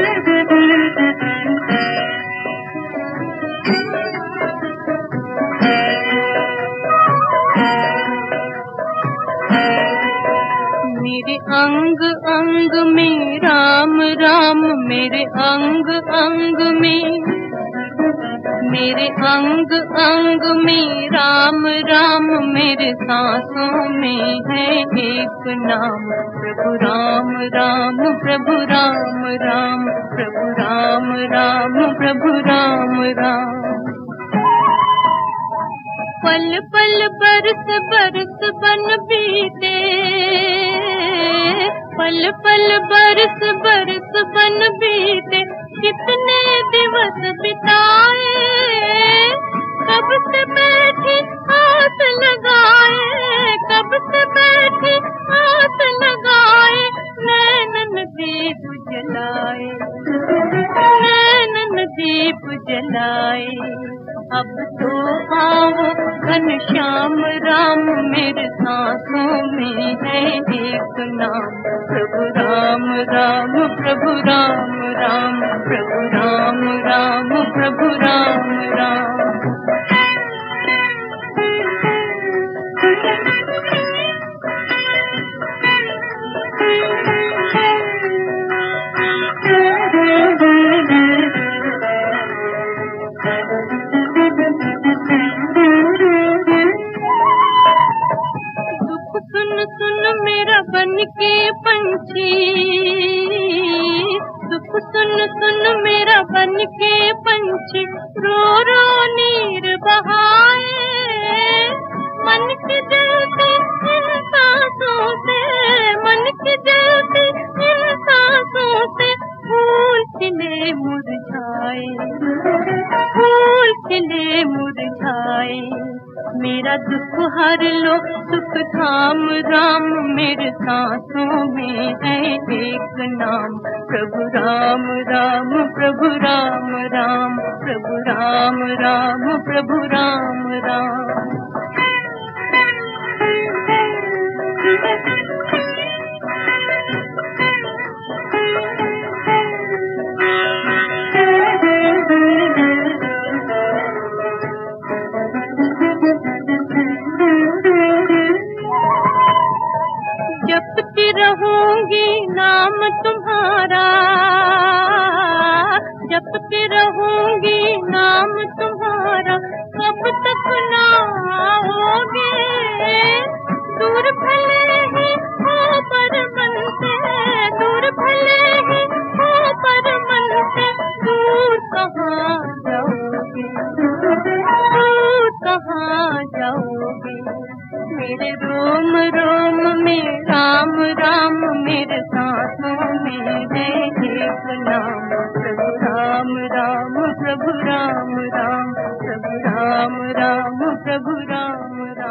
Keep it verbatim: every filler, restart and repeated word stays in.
मेरे अंग अंग में राम राम, मेरे अंग अंग में, मेरे अंग अंग में राम राम, मेरे सांसों में है एक नाम, प्रभु राम राम प्रभु राम राम, प्रभु राम राम प्रभु राम राम। पल पल बरस बरस बन बीते, पल पल बरस बरस बन बीते, कितने दिवस बिताए, कब से बैठी आस लगाए, कब से बैठी आस लगाए, नैनन दीप जलाए, नैनन दीप जलाए। अब तो आओ घनश्याम राम, मेरे सांसों में है एक नाम, प्रभु राम राम प्रभु राम राम, प्रभु राम राम प्रभु राम राम। सुन मेरा बन के पंछी, दुख सुन सुन मेरा बन के पंछी, रो रो नीर बहाए, मन की जलती इन सांसों से, मन की जलती इन सांसों से, फूल खिले मुरझाए, फूल खिले मुरझाए। मेरा दुख हर लो सुख धाम राम, मेरे सांसों में है एक नाम, प्रभु राम राम प्रभु राम राम, प्रभु राम राम प्रभु राम राम। जपती रहूंगी नाम तुम्हारा, जपती रहूंगी नाम तुम्हारा, कब तक ना आओगे, दूर भले ही हो पर मन से, दूर भले ही हो पर मन से, दूर कहाँ जाओगे, दूर कहाँ जाओगे। मेरे रोम रोम में राम राम, मेरे सांसों में है एक नाम, प्रभु राम राम प्रभु राम राम, प्रभु राम राम प्रभु राम राम।